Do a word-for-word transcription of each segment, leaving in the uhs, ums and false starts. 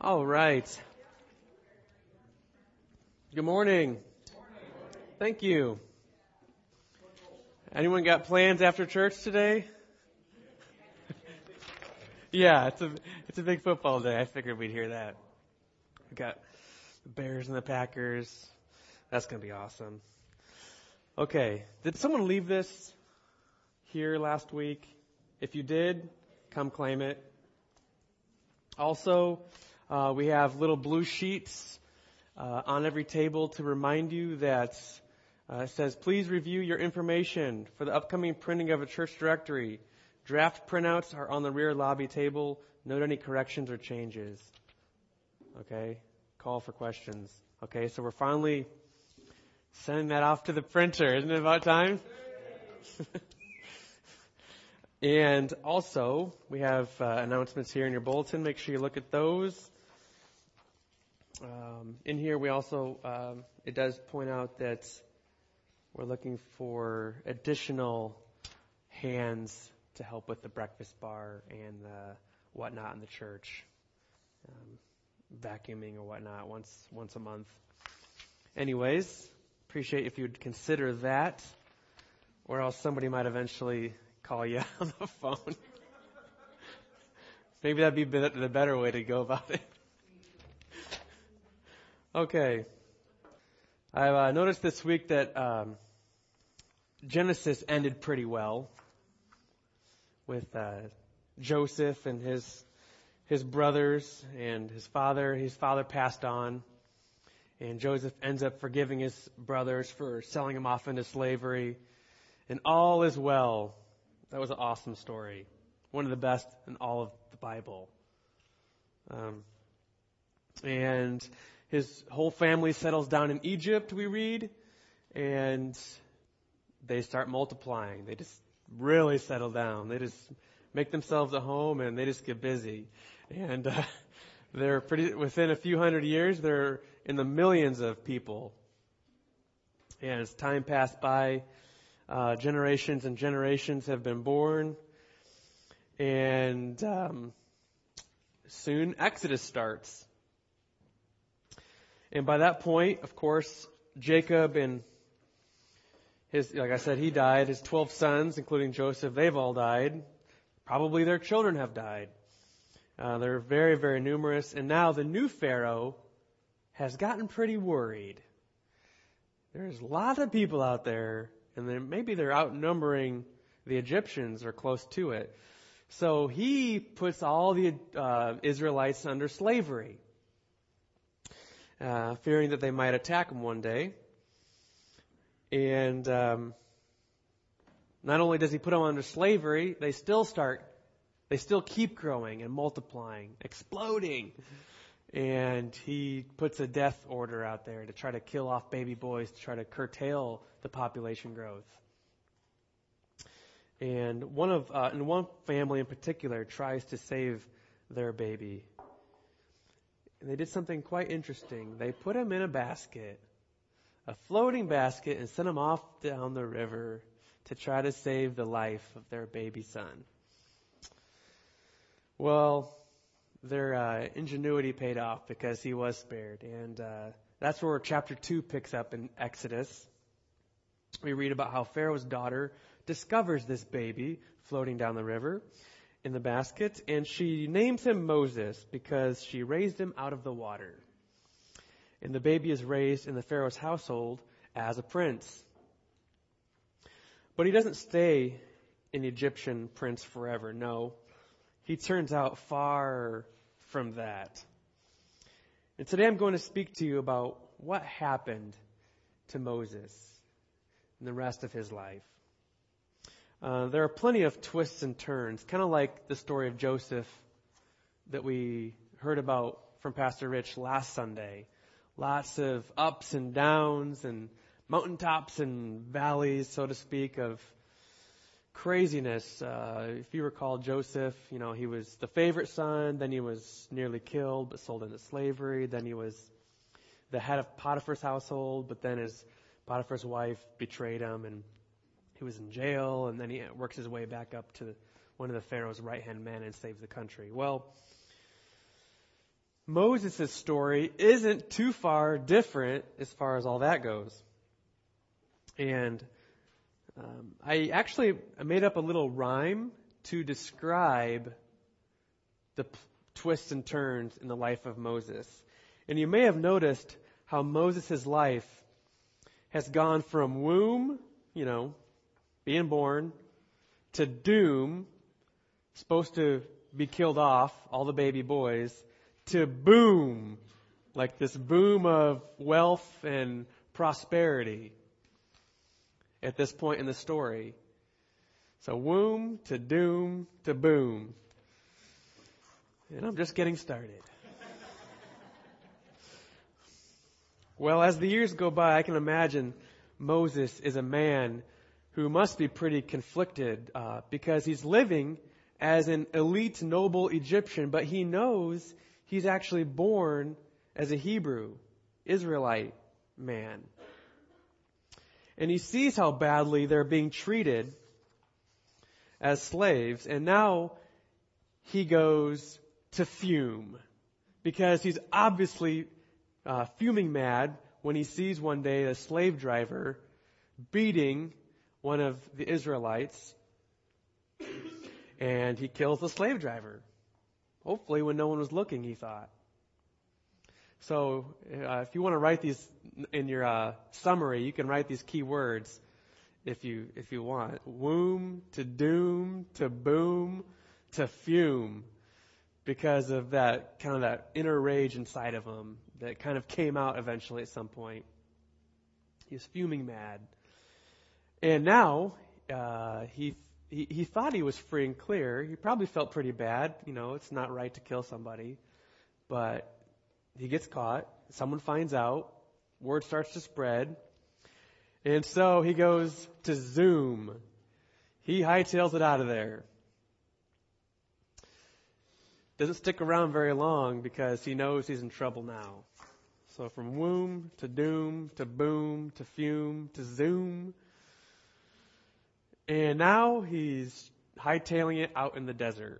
All right. Good morning. Thank you. Anyone got plans after church today? Yeah, it's a it's a big football day. I figured we'd hear that. We got the Bears and the Packers. That's going to be awesome. Okay. Did someone leave this here last week? If you did, come claim it. Also, uh, we have little blue sheets uh, on every table to remind you that uh, it says, please review your information for the upcoming printing of a church directory. Draft printouts are on the rear lobby table. Note any corrections or changes. Okay? Call for questions. Okay, so we're finally sending that off to the printer. Isn't it about time? And also, we have uh, announcements here in your bulletin. Make sure you look at those. Um, in here, we also, um, it does point out that we're looking for additional hands to help with the breakfast bar and uh, whatnot in the church. Um, vacuuming or whatnot once once a month. Anyways, appreciate if you'd consider that, or else somebody might eventually call you on the phone. Maybe that'd be the better way to go about it. Okay. I've uh, noticed this week that um, Genesis ended pretty well with uh, Joseph and his his brothers and his father. His father passed on, and Joseph ends up forgiving his brothers for selling him off into slavery, and all is well. That was an awesome story. One of the best in all of the Bible. Um, and his whole family settles down in Egypt, we read, and they start multiplying. They just really settle down. They just make themselves a home, and they just get busy. And uh, they're pretty within a few hundred years, they're in the millions of people. And as time passed by, Uh, generations and generations have been born, and um, soon Exodus starts. And by that point, of course, Jacob and his, like I said, he died. His twelve sons, including Joseph, they've all died. Probably their children have died. Uh, they're very, very numerous. And now the new Pharaoh has gotten pretty worried. There's a lot of people out there. And then maybe they're outnumbering the Egyptians or close to it. So he puts all the uh, Israelites under slavery, uh, fearing that they might attack them one day. And um, not only does he put them under slavery, they still start, they still keep growing and multiplying, exploding. And he puts a death order out there to try to kill off baby boys, to try to curtail the population growth. And one of, uh, and one family in particular tries to save their baby. And they did something quite interesting. They put him in a basket, a floating basket, and sent him off down the river to try to save the life of their baby son. Well, their uh, ingenuity paid off because he was spared. And uh, that's where chapter two picks up in Exodus. We read about how Pharaoh's daughter discovers this baby floating down the river in the basket, and she names him Moses because she raised him out of the water. And the baby is raised in the Pharaoh's household as a prince. But he doesn't stay an Egyptian prince forever, no. He turns out far from that. And today I'm going to speak to you about what happened to Moses and the rest of his life. Uh, there are plenty of twists and turns, kind of like the story of Joseph that we heard about from Pastor Rich last Sunday. Lots of ups and downs and mountaintops and valleys, so to speak, of craziness. Uh, if you recall Joseph, you know, he was the favorite son, then he was nearly killed but sold into slavery, then he was the head of Potiphar's household, but then his Potiphar's wife betrayed him and he was in jail, and then he works his way back up to one of the Pharaoh's right-hand men and saves the country. Well, Moses' story isn't too far different as far as all that goes. And um, I actually made up a little rhyme to describe the p- twists and turns in the life of Moses. And you may have noticed how Moses' life has gone from womb, you know, being born, to doom, supposed to be killed off, all the baby boys, to boom, like this boom of wealth and prosperity at this point in the story. So womb to doom to boom. And I'm just getting started. Well, as the years go by, I can imagine Moses is a man who must be pretty conflicted uh, because he's living as an elite, noble Egyptian, but he knows he's actually born as a Hebrew, Israelite man. And he sees how badly they're being treated as slaves, and now he goes to fume because he's obviously uh, fuming mad when he sees one day a slave driver beating one of the Israelites, and he kills the slave driver. Hopefully when no one was looking, he thought. So uh, if you want to write these in your uh, summary, you can write these key words if you if you want. Womb to doom to boom to fume, because of that kind of that inner rage inside of him that kind of came out eventually at some point. He was fuming mad. And now uh, he, he he thought he was free and clear. He probably felt pretty bad. You know, it's not right to kill somebody. But he gets caught. Someone finds out. Word starts to spread. And so he goes to Zoom. He hightails it out of there. Doesn't stick around very long because he knows he's in trouble now. So from womb to doom to boom to fume to Zoom. And now he's hightailing it out in the desert.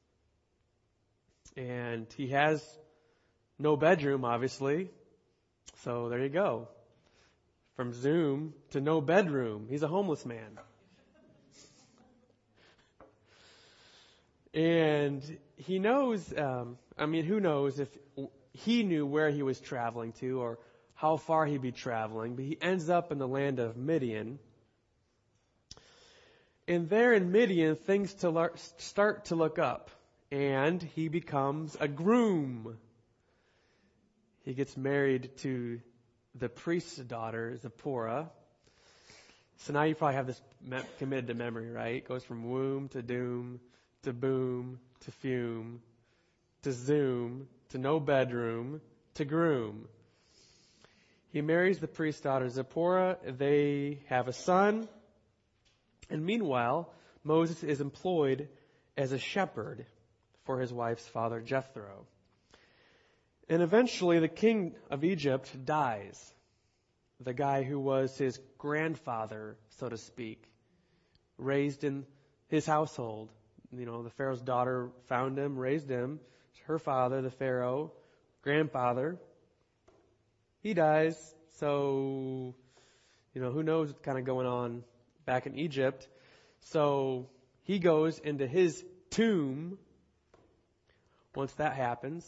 And he has no bedroom, obviously. So there you go. From Zoom to no bedroom. He's a homeless man. And he knows, um, I mean, who knows if he knew where he was traveling to or how far he'd be traveling, but he ends up in the land of Midian. And there in Midian, things to lar- start to look up, and he becomes a groom. He gets married to the priest's daughter, Zipporah. So now you probably have this me- committed to memory, right? It goes from womb to doom to boom to fume to Zoom to no bedroom to groom. He marries the priest's daughter, Zipporah. They have a son. And meanwhile, Moses is employed as a shepherd for his wife's father, Jethro. And eventually the king of Egypt dies. The guy who was his grandfather, so to speak, raised in his household. You know, the Pharaoh's daughter found him, raised him. Her father, the Pharaoh, grandfather, he dies. So, you know, who knows what's kind of going on back in Egypt. So he goes into his tomb once that happens.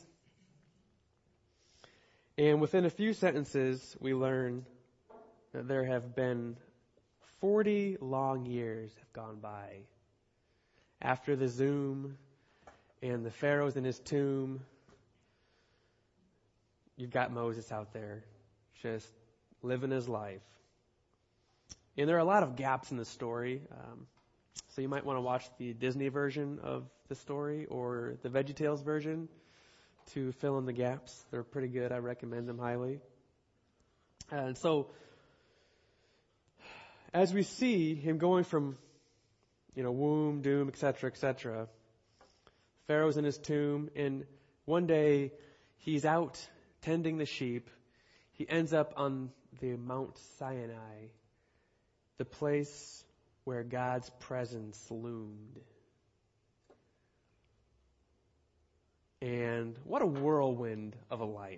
And within a few sentences, we learn that there have been forty long years have gone by. After the Zoom and the Pharaoh's in his tomb, you've got Moses out there just living his life. And there are a lot of gaps in the story. Um, so you might want to watch the Disney version of the story or the VeggieTales version to fill in the gaps. They're pretty good. I recommend them highly. And so as we see him going from, you know, womb, doom, et cetera, et cetera, Pharaoh's in his tomb, and one day he's out tending the sheep. He ends up on the Mount Sinai, the place where God's presence loomed. And what a whirlwind of a life.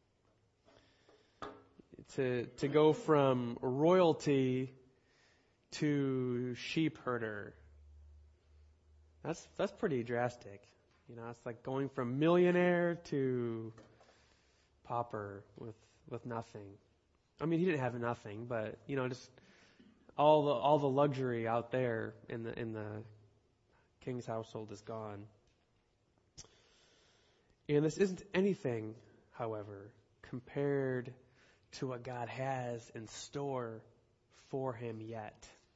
To to go from royalty to sheep herder. That's that's pretty drastic. You know, it's like going from millionaire to pauper with with nothing. I mean, he didn't have nothing, but you know, just all the all the luxury out there in the in the king's household is gone. And this isn't anything, however, compared to what God has in store for him yet.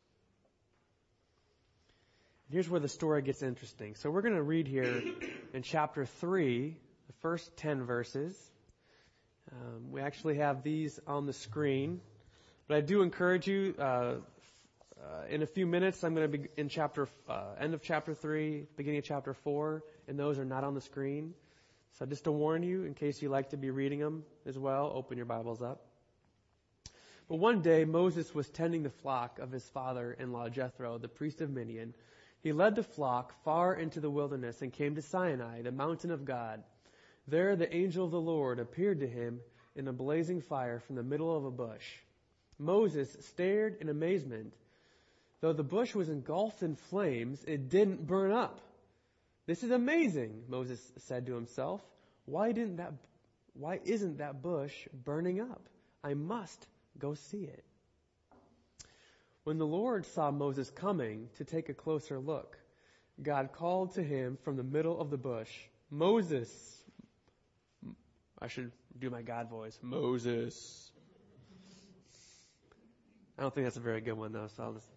Here's where the story gets interesting. So we're going to read here in chapter three, the first ten verses. Um, we actually have these on the screen. But I do encourage you, uh, uh, in a few minutes, I'm going to be in chapter, uh, end of chapter three, beginning of chapter four, and those are not on the screen. So just to warn you, in case you like to be reading them as well, open your Bibles up. But one day, Moses was tending the flock of his father-in-law Jethro, the priest of Midian. He led the flock far into the wilderness and came to Sinai, the mountain of God. There the angel of the Lord appeared to him in a blazing fire from the middle of a bush. Moses stared in amazement. Though the bush was engulfed in flames, it didn't burn up. "This is amazing," Moses said to himself. Why didn't that, why isn't that bush burning up? I must go see it. When the Lord saw Moses coming to take a closer look, God called to him from the middle of the bush, "Moses." I should do my God voice. "Moses." I don't think that's a very good one, though, so I'll just...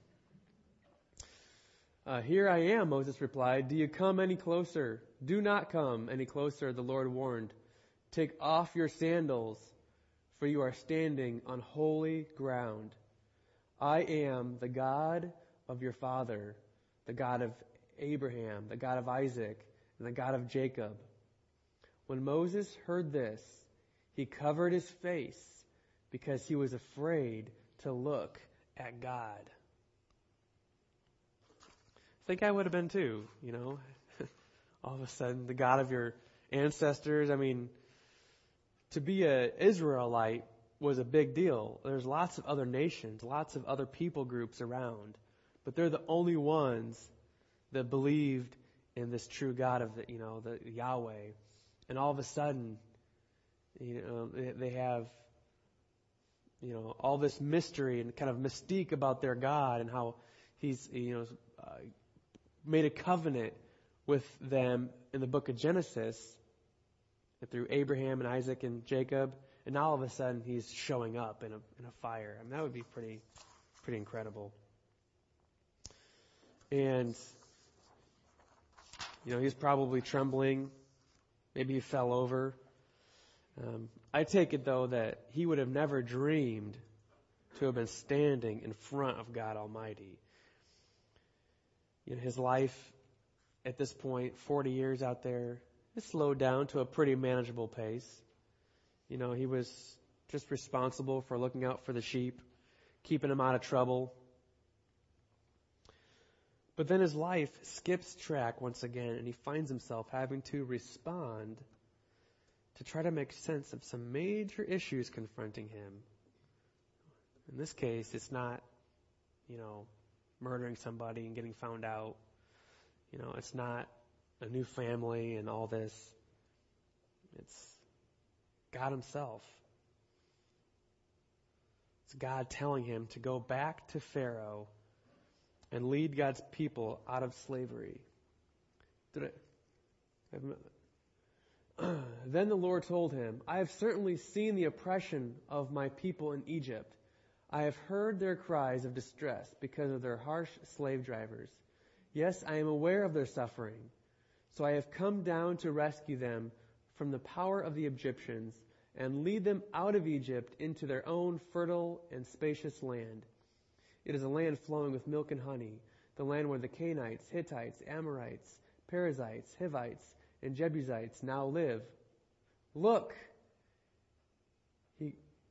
Uh, "Here I am," Moses replied. "Do you come any closer?" "Do not come any closer," the Lord warned. "Take off your sandals, for you are standing on holy ground. I am the God of your father, the God of Abraham, the God of Isaac, and the God of Jacob." When Moses heard this, he covered his face because he was afraid to look at God. I think I would have been too, you know. All of a sudden, the God of your ancestors. I mean, to be an Israelite was a big deal. There's lots of other nations, lots of other people groups around, but they're the only ones that believed in this true God of the, you know, the Yahweh. And all of a sudden, you know, they, they have, you know, all this mystery and kind of mystique about their God and how He's, you know, uh, made a covenant with them in the book of Genesis through Abraham and Isaac and Jacob, and now all of a sudden he's showing up in a in a fire. I mean, that would be pretty pretty incredible. And you know, he's probably trembling. Maybe he fell over. Um, I take it though that he would have never dreamed to have been standing in front of God Almighty. You know, his life at this point, forty years out there, it slowed down to a pretty manageable pace. You know, he was just responsible for looking out for the sheep, keeping them out of trouble. But then his life skips track once again, and he finds himself having to respond to try to make sense of some major issues confronting him. In this case, it's not, you know, murdering somebody and getting found out. You know, it's not a new family and all this. It's God Himself. It's God telling him to go back to Pharaoh and lead God's people out of slavery. Did I, Then the Lord told him, "I have certainly seen the oppression of my people in Egypt. I have heard their cries of distress because of their harsh slave drivers. Yes, I am aware of their suffering. So I have come down to rescue them from the power of the Egyptians and lead them out of Egypt into their own fertile and spacious land. It is a land flowing with milk and honey, the land where the Canaanites, Hittites, Amorites, Perizzites, Hivites, and Jebusites now live. Look!" He,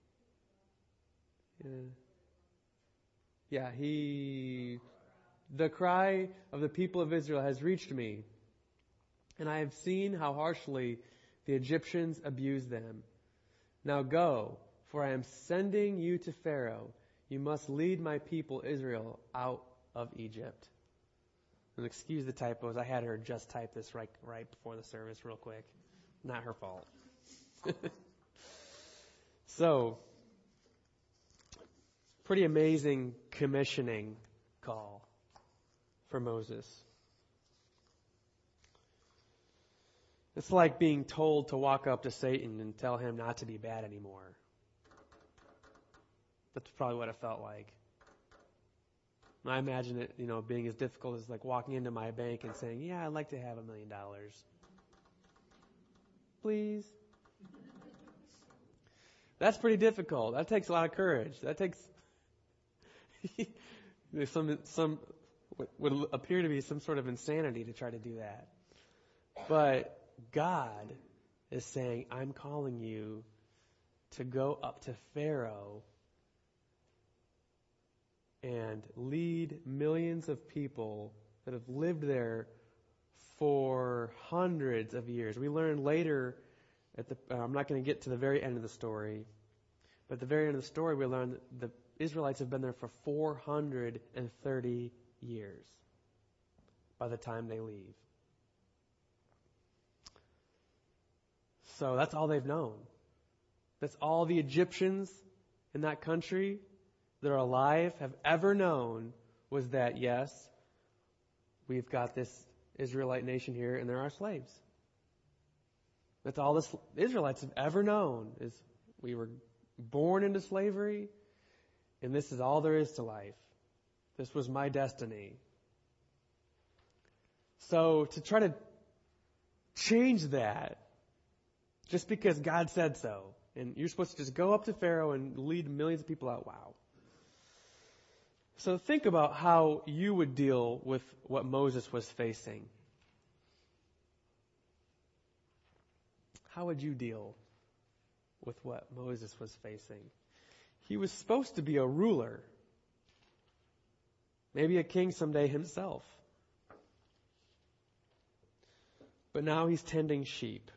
uh, yeah, he, the cry of the people of Israel has reached me. and I have seen how harshly the Egyptians abuse them. Now go, for I am sending you to Pharaoh. You must lead my people Israel out of Egypt. And excuse the typos. I had her just type this right, right before the service real quick. Not her fault. So, pretty amazing commissioning call for Moses. It's like being told to walk up to Satan and tell him not to be bad anymore. That's probably what it felt like. And I imagine it, you know, being as difficult as like walking into my bank and saying, yeah, I'd like to have a million dollars. Please. That's pretty difficult. That takes a lot of courage. That takes there's some some what would appear to be some sort of insanity to try to do that. But God is saying, I'm calling you to go up to Pharaoh and lead millions of people that have lived there for hundreds of years. We learn later, at the, uh, I'm not going to get to the very end of the story, but at the very end of the story we learn that the Israelites have been there for four hundred thirty years by the time they leave. So that's all they've known. That's all the Egyptians in that country that are alive have ever known, was that, yes, we've got this Israelite nation here and there are slaves. That's all the Israelites have ever known, is we were born into slavery and this is all there is to life. This was my destiny. So to try to change that, just because God said so, and you're supposed to just go up to Pharaoh and lead millions of people out, wow. So think about how you would deal with what Moses was facing. How would you deal with what Moses was facing? He was supposed to be a ruler, maybe a king someday himself. But now he's tending sheep.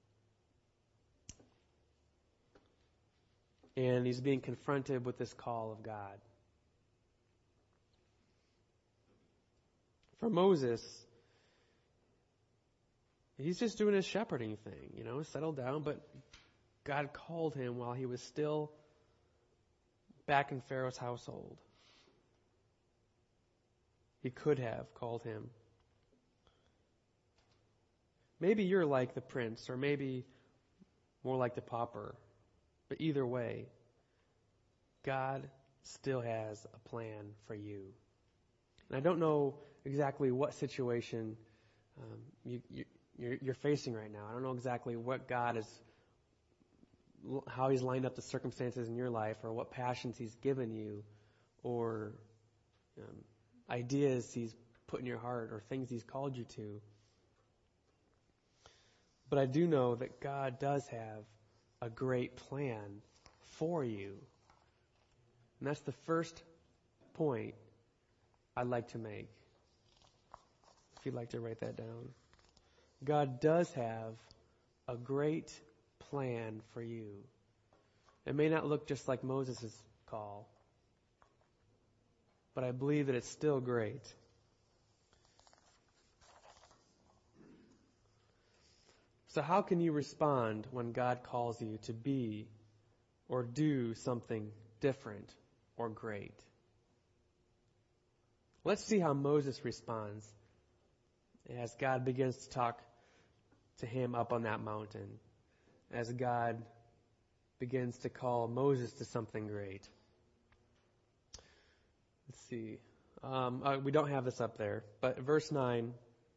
And he's being confronted with this call of God. For Moses, he's just doing his shepherding thing, you know, settled down, but God called him while he was still back in Pharaoh's household. He could have called him. Maybe you're like the prince, or maybe more like the pauper. But either way, God still has a plan for you. And I don't know exactly what situation um, you, you, you're, you're facing right now. I don't know exactly what God is, how He's lined up the circumstances in your life, or what passions He's given you, or um, ideas He's put in your heart, or things He's called you to. But I do know that God does have a great plan for you. And that's the first point I'd like to make. If you'd like to write that down. God does have a great plan for you. It may not look just like Moses' call, but I believe that it's still great. So how can you respond when God calls you to be or do something different or great? Let's see how Moses responds as God begins to talk to him up on that mountain, as God begins to call Moses to something great. Let's see. Um, uh, we don't have this up there, but verse nine.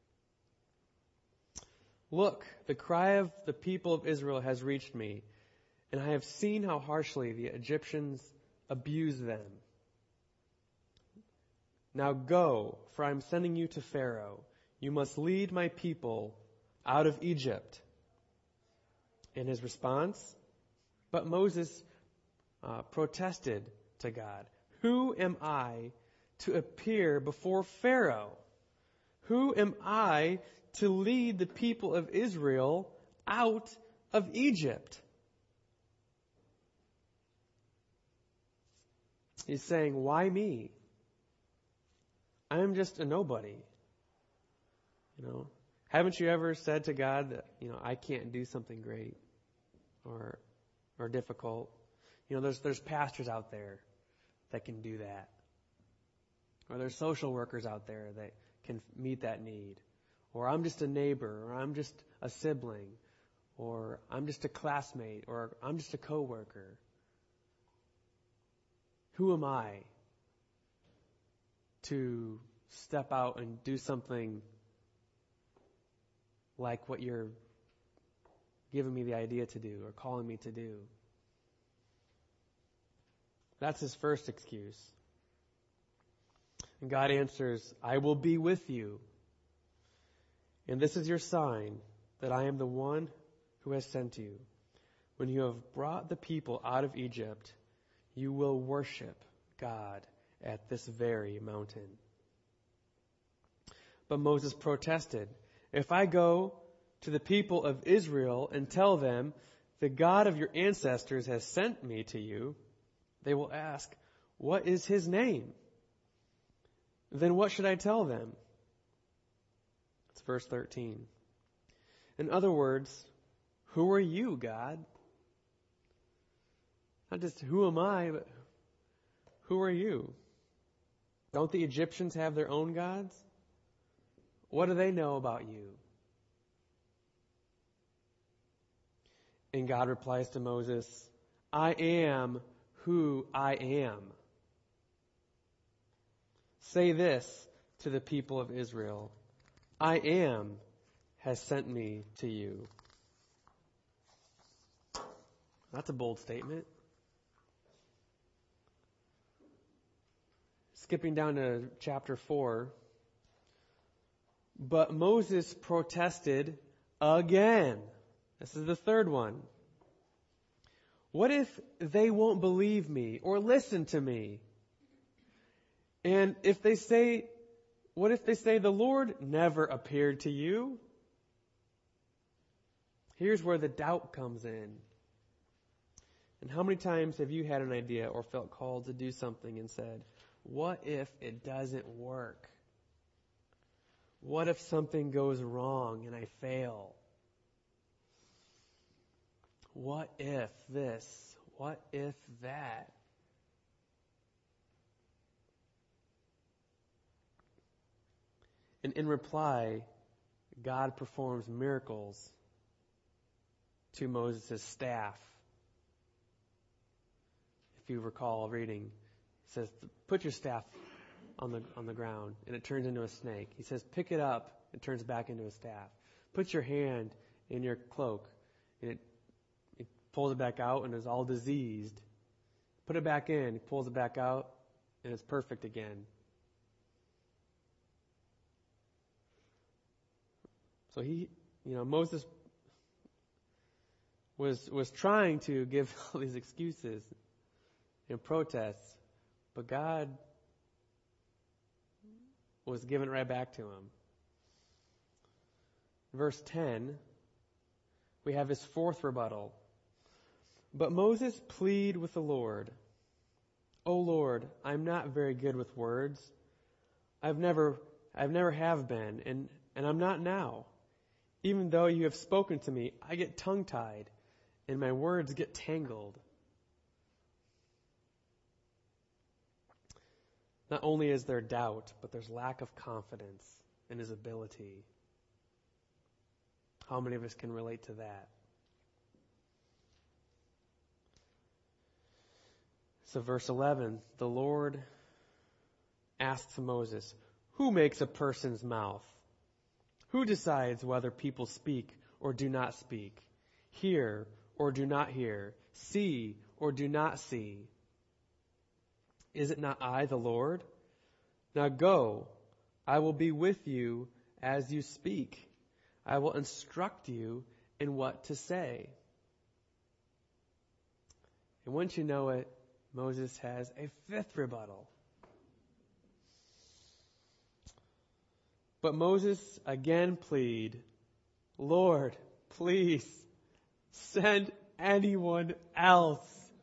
Look, the cry of the people of Israel has reached me, and I have seen how harshly the Egyptians abuse them. Now go, for I am sending you to Pharaoh. You must lead my people out of Egypt. In his response, but Moses uh, protested to God, who am I to appear before Pharaoh? Who am I to lead the people of Israel out of Egypt? He's saying, why me? I am just a nobody. You know, haven't you ever said to God that, you know, I can't do something great or or difficult? You know, there's there's pastors out there that can do that. Or there's social workers out there that can meet that need. Or I'm just a neighbor, or I'm just a sibling, or I'm just a classmate, or I'm just a coworker. Who am I to step out and do something like what you're giving me the idea to do or calling me to do? That's his first excuse. And God answers, I will be with you. And this is your sign that I am the one who has sent you. When you have brought the people out of Egypt, you will worship God at this very mountain. But Moses protested, if I go to the people of Israel and tell them, the God of your ancestors has sent me to you, they will ask, what is his name? Then what should I tell them? It's verse thirteen. In other words, who are you, God? Not just who am I, but who are you? Don't the Egyptians have their own gods? What do they know about you? And God replies to Moses, I am who I am. Say this to the people of Israel, I am has sent me to you. That's a bold statement. Skipping down to chapter four. But Moses protested again. This is the third one. What if they won't believe me or listen to me? And if they say, what if they say the Lord never appeared to you? Here's where the doubt comes in. And how many times have you had an idea or felt called to do something and said, what if it doesn't work? What if something goes wrong and I fail? What if this? What if that? And in reply, God performs miracles to Moses' staff. If you recall reading, it says, put your staff on the on the ground, and it turns into a snake. He says, pick it up, it turns back into a staff. Put your hand in your cloak, and it, it pulls it back out, and it's all diseased. Put it back in, he pulls it back out, and it's perfect again. So he, you know, Moses was was trying to give all these excuses and protests, but God was given right back to him. Verse ten, we have his fourth rebuttal. But Moses pleaded with the Lord, O Lord, I'm not very good with words. I've never, I've never have been, and, and I'm not now. Even though you have spoken to me, I get tongue-tied, and my words get tangled. Not only is there doubt, but there's lack of confidence in his ability. How many of us can relate to that? So verse eleven, the Lord asks Moses, who makes a person's mouth? Who decides whether people speak or do not speak? Hear or do not hear? See or do not see? Is it not I, the Lord? Now go, I will be with you as you speak. I will instruct you in what to say. And once you know it, Moses has a fifth rebuttal. But Moses again pleaded, Lord, please send anyone else.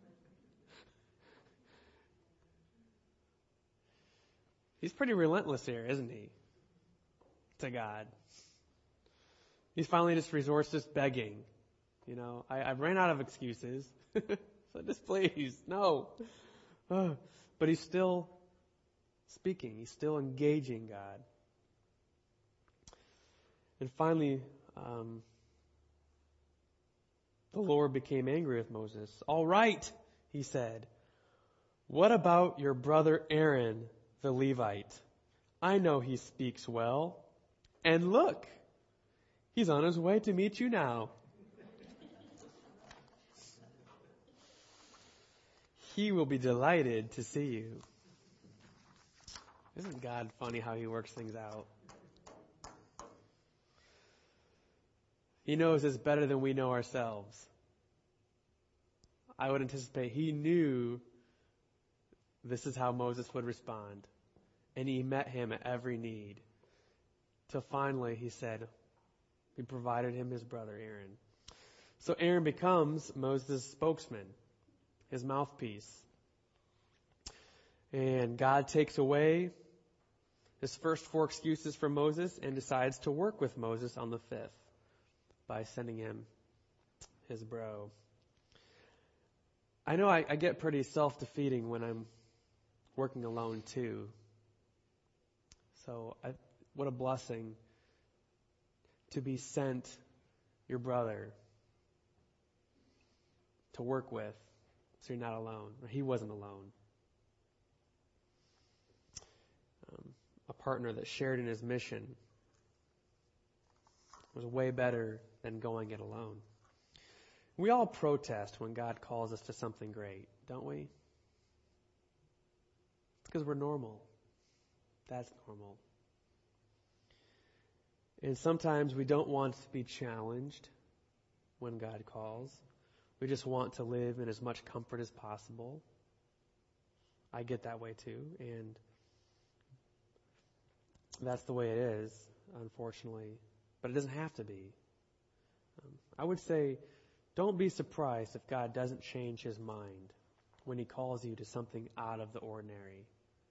He's pretty relentless here, isn't he? To God. He's finally just resorts to begging. You know, I, I've ran out of excuses. So just please, no. Uh, but he's still speaking. He's still engaging God. And finally, um, the Lord became angry with Moses. All right, he said. What about your brother Aaron, the Levite? I know he speaks well. And look, he's on his way to meet you now. He will be delighted to see you. Isn't God funny how he works things out? He knows us better than we know ourselves. I would anticipate he knew this is how Moses would respond. And he met him at every need. Till finally he said, he provided him his brother Aaron. So Aaron becomes Moses' spokesman, his mouthpiece. And God takes away his first four excuses from Moses and decides to work with Moses on the fifth by sending him his bro. I know I, I get pretty self-defeating when I'm working alone too. So I, what a blessing to be sent your brother to work with so you're not alone. Or he wasn't alone. Um, a partner that shared in his mission was way better than going it alone. We all protest when God calls us to something great, don't we? It's because we're normal. That's normal. And sometimes we don't want to be challenged when God calls. We just want to live in as much comfort as possible. I get that way too, and that's the way it is, unfortunately. But it doesn't have to be. Um, I would say, don't be surprised if God doesn't change his mind when he calls you to something out of the ordinary.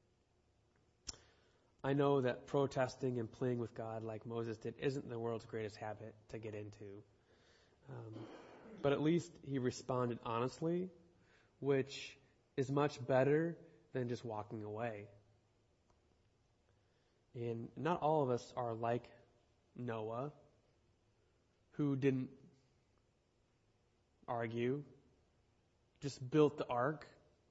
I know that protesting and pleading with God like Moses did isn't the world's greatest habit to get into. Um, but at least he responded honestly, which is much better than just walking away. And not all of us are like Noah, who didn't argue, just built the ark.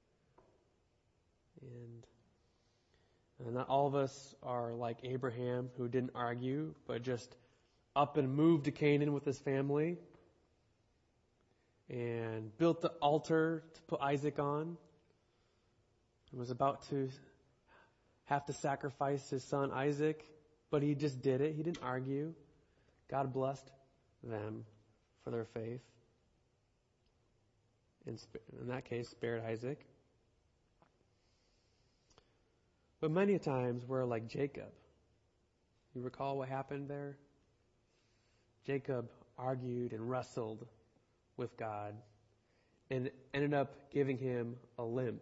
And And not all of us are like Abraham, who didn't argue, but just up and moved to Canaan with his family and built the altar to put Isaac on and was about to have to sacrifice his son Isaac, but he just did it. He didn't argue. God blessed them for their faith. In, in that case, spared Isaac. But many times we're like Jacob. You recall what happened there? Jacob argued and wrestled with God and ended up giving him a limp.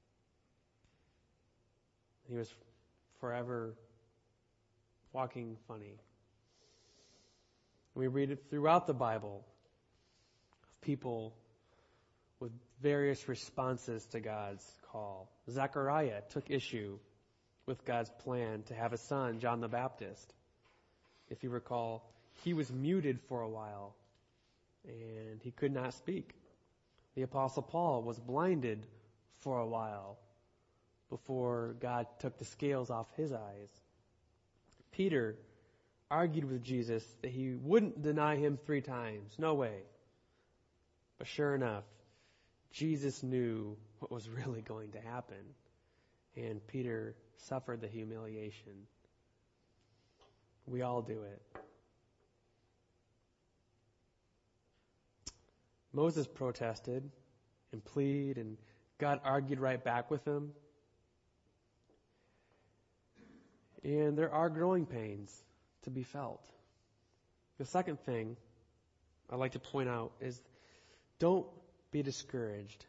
He was forever walking funny. We read it throughout the Bible of people with various responses to God's call. Zechariah took issue with God's plan to have a son, John the Baptist. If you recall, he was muted for a while and he could not speak. The Apostle Paul was blinded for a while before God took the scales off his eyes. Peter argued with Jesus that he wouldn't deny him three times. No way. But sure enough, Jesus knew what was really going to happen. And Peter suffered the humiliation. We all do it. Moses protested and pleaded, and God argued right back with him. And there are growing pains to be felt. The second thing I'd like to point out is don't be discouraged,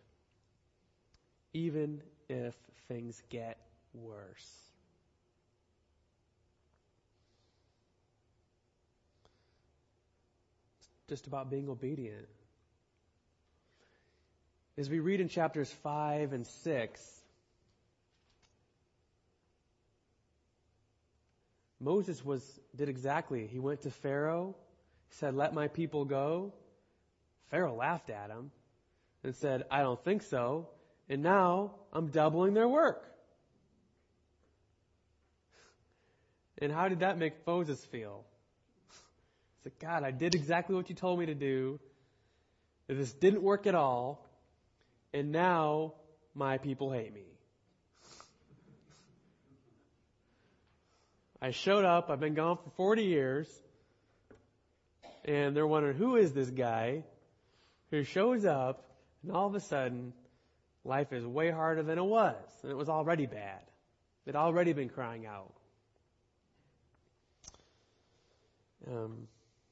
even if things get worse. It's just about being obedient. As we read in chapters five and six, Moses was did exactly. He went to Pharaoh, said, "Let my people go." Pharaoh laughed at him and said, "I don't think so. And now I'm doubling their work." And how did that make Moses feel? He said, "God, I did exactly what you told me to do. This didn't work at all. And now my people hate me. I showed up. I've been gone for forty years. And they're wondering, who is this guy who shows up, and all of a sudden, life is way harder than it was. And it was already bad. They'd already been crying out. Um,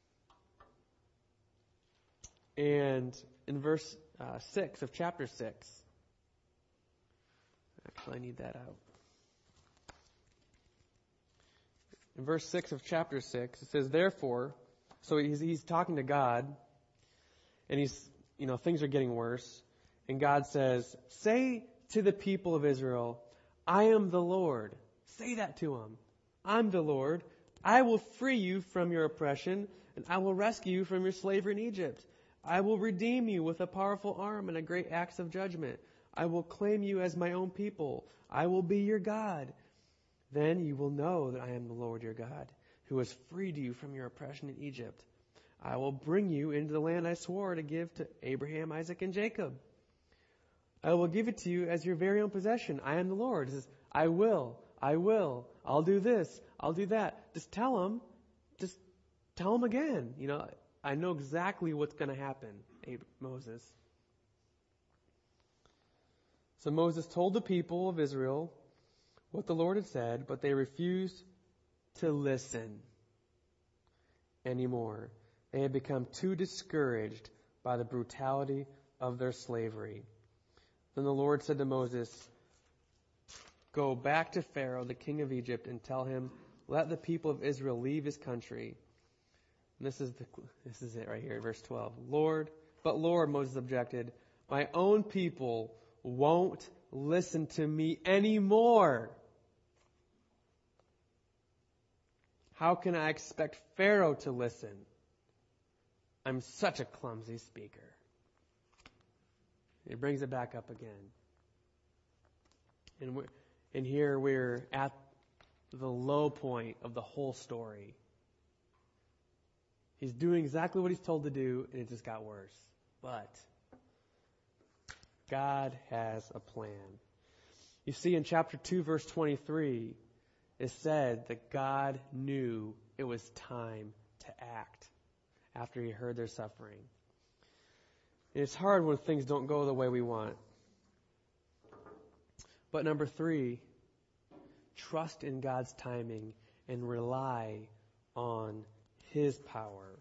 and in verse uh, six of chapter six, actually I need that out. In verse six of chapter six, it says, "Therefore," so he's, he's talking to God, and he's, you know, things are getting worse. And God says, "Say to the people of Israel, I am the Lord." Say that to them. "I'm the Lord. I will free you from your oppression, and I will rescue you from your slavery in Egypt. I will redeem you with a powerful arm and a great axe of judgment. I will claim you as my own people. I will be your God. Then you will know that I am the Lord your God, who has freed you from your oppression in Egypt. I will bring you into the land I swore to give to Abraham, Isaac, and Jacob. I will give it to you as your very own possession. I am the Lord." It says, I will, I will, I'll do this, I'll do that. Just tell them, just tell them again. You know, I know exactly what's going to happen, Moses. So Moses told the people of Israel what the Lord had said, but they refused to listen anymore. They had become too discouraged by the brutality of their slavery. Then the Lord said to Moses, "Go back to Pharaoh, the king of Egypt, and tell him, let the people of Israel leave his country." And this is the, this is it right here, verse twelve. Lord, but Lord, Moses objected, "My own people won't listen to me anymore. How can I expect Pharaoh to listen? I'm such a clumsy speaker." It brings it back up again. And, we're, and here we're at the low point of the whole story. He's doing exactly what he's told to do, and it just got worse. But God has a plan. You see, in chapter two, verse twenty-three, it said that God knew it was time to act after he heard their suffering. And it's hard when things don't go the way we want. But number three, trust in God's timing and rely on his power.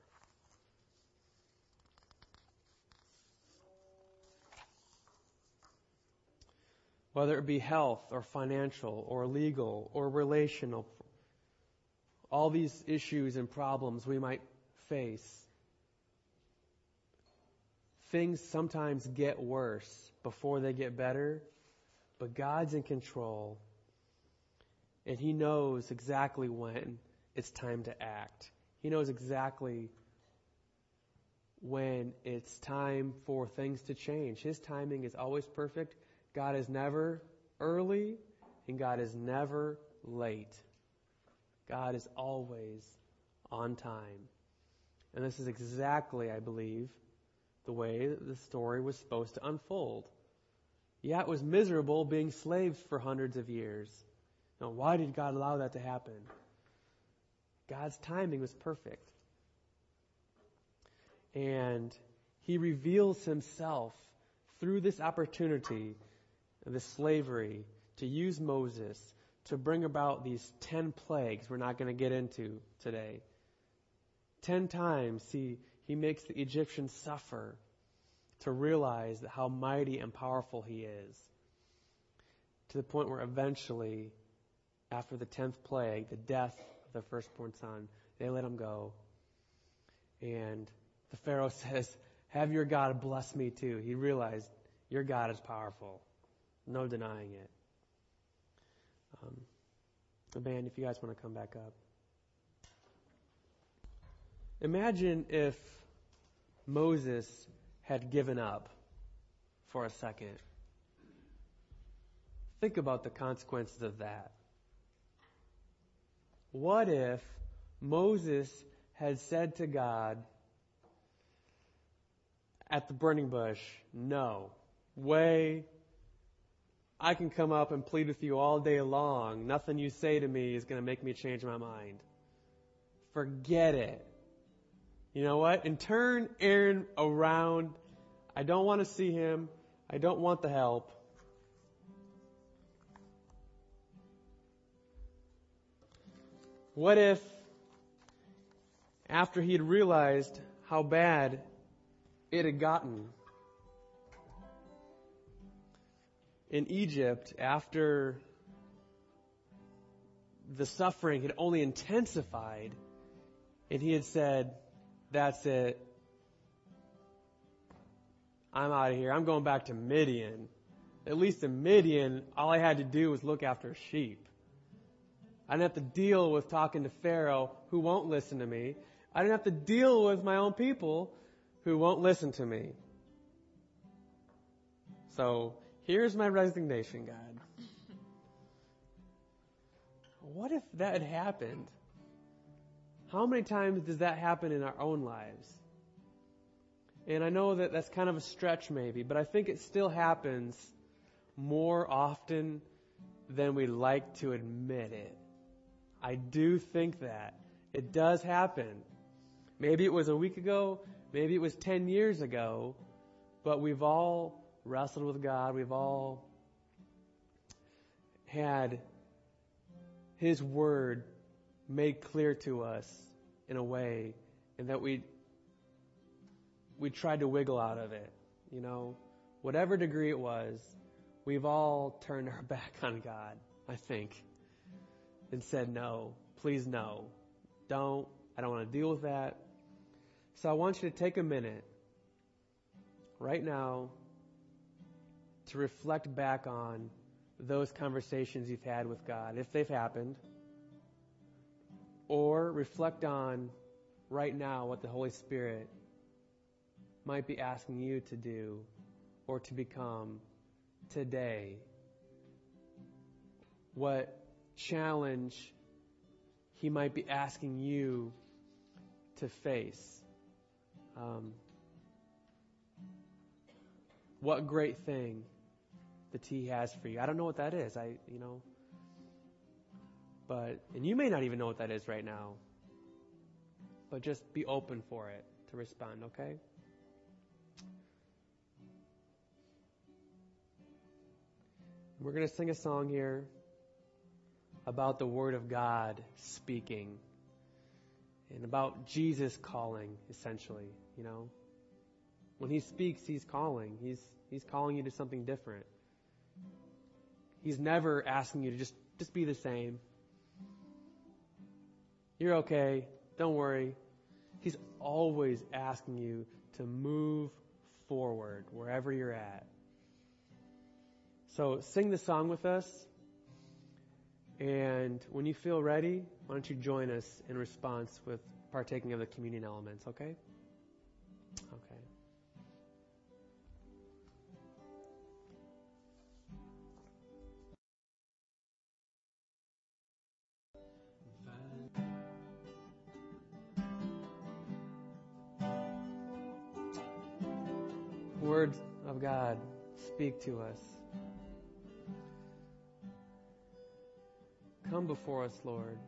Whether it be health or financial or legal or relational, all these issues and problems we might face, things sometimes get worse before they get better, but God's in control, and he knows exactly when it's time to act. He knows exactly when it's time for things to change. His timing is always perfect. God is never early, and God is never late. God is always on time. And this is exactly, I believe, the way that the story was supposed to unfold. Yeah, it was miserable being slaves for hundreds of years. Now, why did God allow that to happen? God's timing was perfect. And he reveals himself through this opportunity, this slavery, to use Moses to bring about these ten plagues we're not going to get into today. Ten times he, he makes the Egyptians suffer to realize how mighty and powerful he is. To the point where eventually, after the tenth plague, the death of the firstborn son, they let him go. And the Pharaoh says, have your God bless me too. He realized your God is powerful. No denying it. Um, the band, if you guys want to come back up. Imagine if Moses had given up for a second. Think about the consequences of that. What if Moses had said to God at the burning bush, no, way, I can come up and plead with you all day long. Nothing you say to me is going to make me change my mind. Forget it. You know what? And turn Aaron around. I don't want to see him. I don't want the help. What if, after he had realized how bad it had gotten in Egypt, after the suffering had only intensified, and he had said, that's it. I'm out of here. I'm going back to Midian. At least in Midian, all I had to do was look after sheep. I didn't have to deal with talking to Pharaoh, who won't listen to me. I didn't have to deal with my own people, who won't listen to me. So, here's my resignation, God. What if that had happened? How many times does that happen in our own lives? And I know that that's kind of a stretch maybe, but I think it still happens more often than we like to admit it. I do think that. It does happen. Maybe it was a week ago, maybe it was ten years ago, but we've all wrestled with God. We've all had His Word made clear to us in a way, and that we we tried to wiggle out of it. You know, whatever degree it was, we've all turned our back on God, I think, and said, no, please no. Don't. I don't want to deal with that. So I want you to take a minute right now to reflect back on those conversations you've had with God, if they've happened, or reflect on right now what the Holy Spirit might be asking you to do or to become today. What challenge He might be asking you to face. Um, what great thing that He has for you. I don't know what that is. I, you know, but, and you may not even know what that is right now, but just be open for it to respond, okay? We're going to sing a song here about the Word of God speaking and about Jesus calling, essentially, you know. When He speaks, He's calling. He's He's calling you to something different. He's never asking you to just, just be the same. You're okay. Don't worry. He's always asking you to move forward wherever you're at. So sing the song with us. And when you feel ready, why don't you join us in response with partaking of the communion elements, okay? Okay. Words of God, speak to us. Come before us, Lord.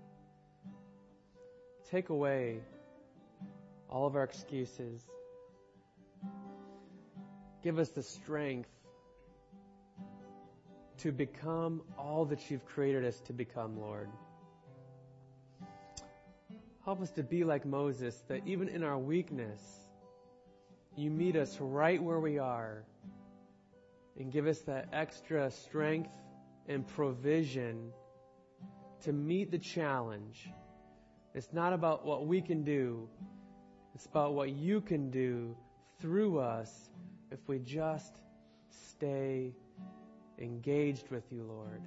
Take away all of our excuses. Give us the strength to become all that you've created us to become, Lord. Help us to be like Moses, that even in our weakness, you meet us right where we are and give us that extra strength and provision to meet the challenge. It's not about what we can do. It's about what you can do through us if we just stay engaged with you, Lord.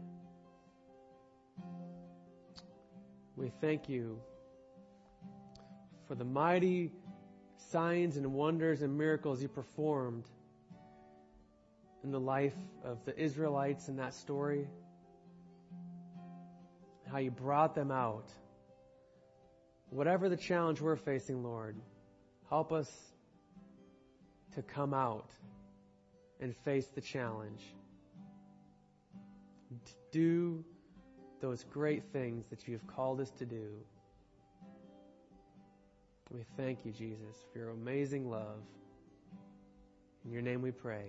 We thank you for the mighty signs and wonders and miracles you performed in the life of the Israelites in that story. How you brought them out. Whatever the challenge we're facing, Lord, help us to come out and face the challenge. To do those great things that you've called us to do. We thank you, Jesus, for your amazing love. In your name we pray.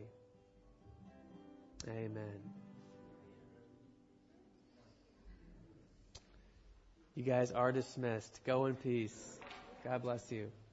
Amen. You guys are dismissed. Go in peace. God bless you.